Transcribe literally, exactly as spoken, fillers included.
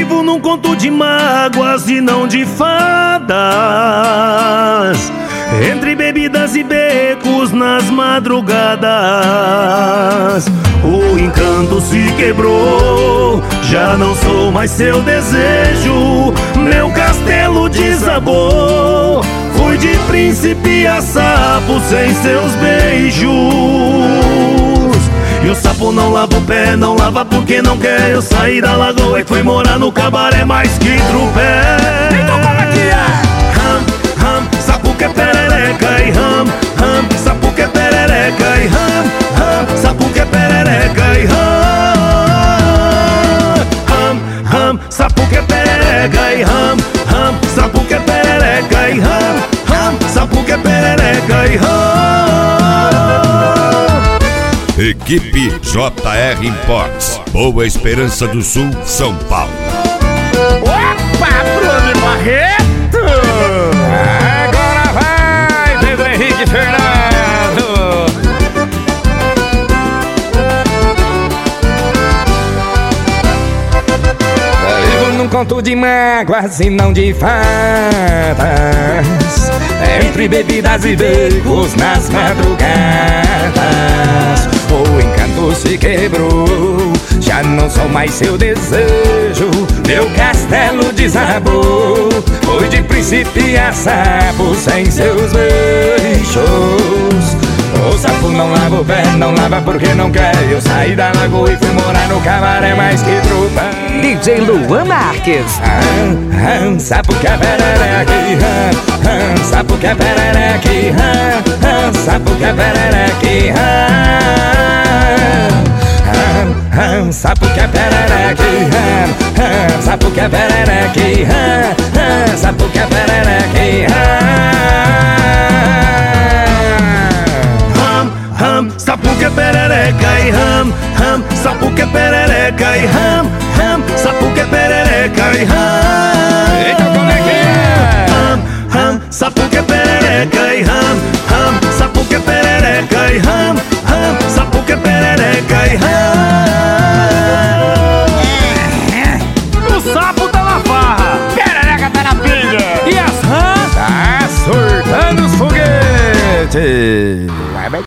Vivo num conto de mágoas e não de fadas, entre bebidas e becos nas madrugadas. O encanto se quebrou, já não sou mais seu desejo. Meu castelo desabou, fui de príncipe a sapo sem seus beijos. E o sapo não lava o pé, não lava porque não quer. Eu saí da lagoa e fui morar no cabaré mais que trupé. Então como é que é? Ram, ram, sapo quer perereca e ram, ram, sapo quer perereca e ram, ram, sapo quer perereca e ram, ram, ram, sapo quer perereca e ram, ram, sapo quer perereca e ram, ram, sapo quer perereca e ram. Equipe J R Imports, Boa Esperança do Sul, São Paulo. Opa, Bruno Barreto! Agora vai, Pedro Henrique Fernando! Vivo num conto de mágoas e não de fadas, entre bebidas e becos nas madrugadas. O encanto se quebrou, já não sou mais seu desejo. Meu castelo desabou, fui de príncipe a sapo sem seus beijos. O sapo não lava o pé, não lava porque não quer. Eu saí da lagoa e fui morar no cabaré mais que trupa. D J Luan Marques. Ah, ah, sapo que é perereca, ah, ah, sapo que é perereca, ah, ah, sapo que é perereca, ah, ah, sapo que é perereca, ah, sapo que é perereca, ah, sapo que é perereca, Ram, ram, sapo que é perereca e ram, ram, sapo que é perereca e ram, ram, sapo que é perereca e ram. Eita, como é que é? Ram, ram, sapo que é perereca e ram, ram, sapo que é perereca e ram, ram, sapo que é perereca e ram. O sapo tá na farra, perereca tá na pilha, e as rãs tá surtando os foguetes.